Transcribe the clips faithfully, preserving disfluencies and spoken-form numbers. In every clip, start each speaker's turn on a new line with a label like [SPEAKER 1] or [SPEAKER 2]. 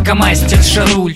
[SPEAKER 1] наркомастер Шаруль.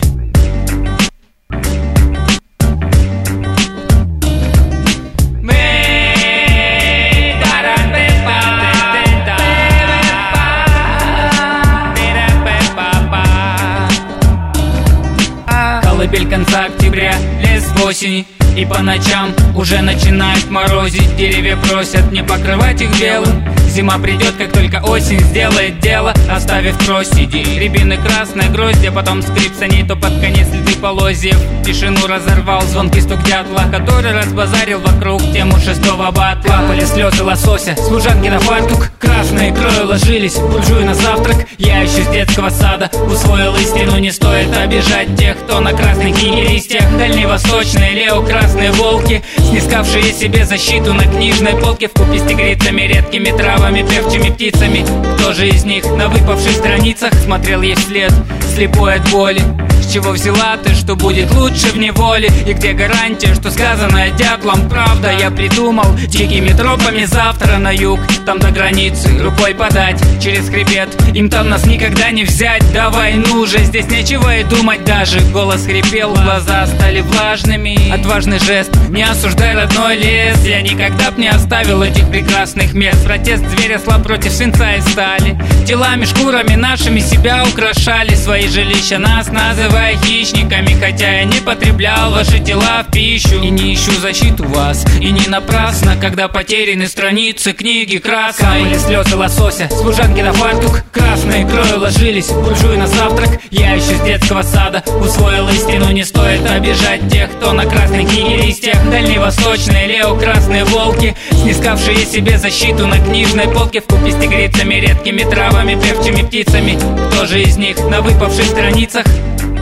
[SPEAKER 1] Колыбель конца октября, лес в осени, и по ночам уже начинает морозить. Деревья просят не покрывать их белым. Зима придет, как только осень сделает дело, оставив проседи, рябины красной гроздья, потом скрип саней, то под конец следы полозьев. Тишину разорвал звонкий стук дятла, который разбазарил вокруг тему шестого бата. Капали слезы лосося, служанки на фартук, красные крою ложились, буржуи на завтрак. Я еще с детского сада усвоил истину: не стоит обижать тех, кто на красной книге листьях. Дальневосточные Лео красные волки, снискавшие себе защиту на книжной полке, вкупе с тигрицами, редкими травами, певчими птицами. Кто же из них на выпавших страницах смотрел ей вслед, слепой от боли? С чего взяла ты, что будет лучше в неволе? И где гарантия, что сказанное дятлом правда? Я придумал дикими тропами завтра на юг, там до границы рукой подать через хребет. Им там нас никогда не взять, давай ну же, здесь нечего и думать даже. Голос хрипел, глаза стали влажными. Отважный жест, не осуждай родной лес. Я никогда б не оставил этих прекрасных мест. Протест зверя слаб против свинца и стали. Телами, шкурами нашими себя украшали, свои жилища нас называли хищниками, хотя я не потреблял ваши тела в пищу. И не ищу защиту вас, и не напрасно, когда потеряны страницы книги красной. Капали слезы лосося, служанки на фартук, красные крою ложились, буржуи на завтрак. Я еще с детского сада усвоил истину: не стоит обижать тех, кто на красной книге листьях. Дальневосточные Лео красные волки, снискавшие себе защиту на книжной полке, вкупе с тигрицами, редкими травами, певчими птицами. Кто же из них на выпавших страницах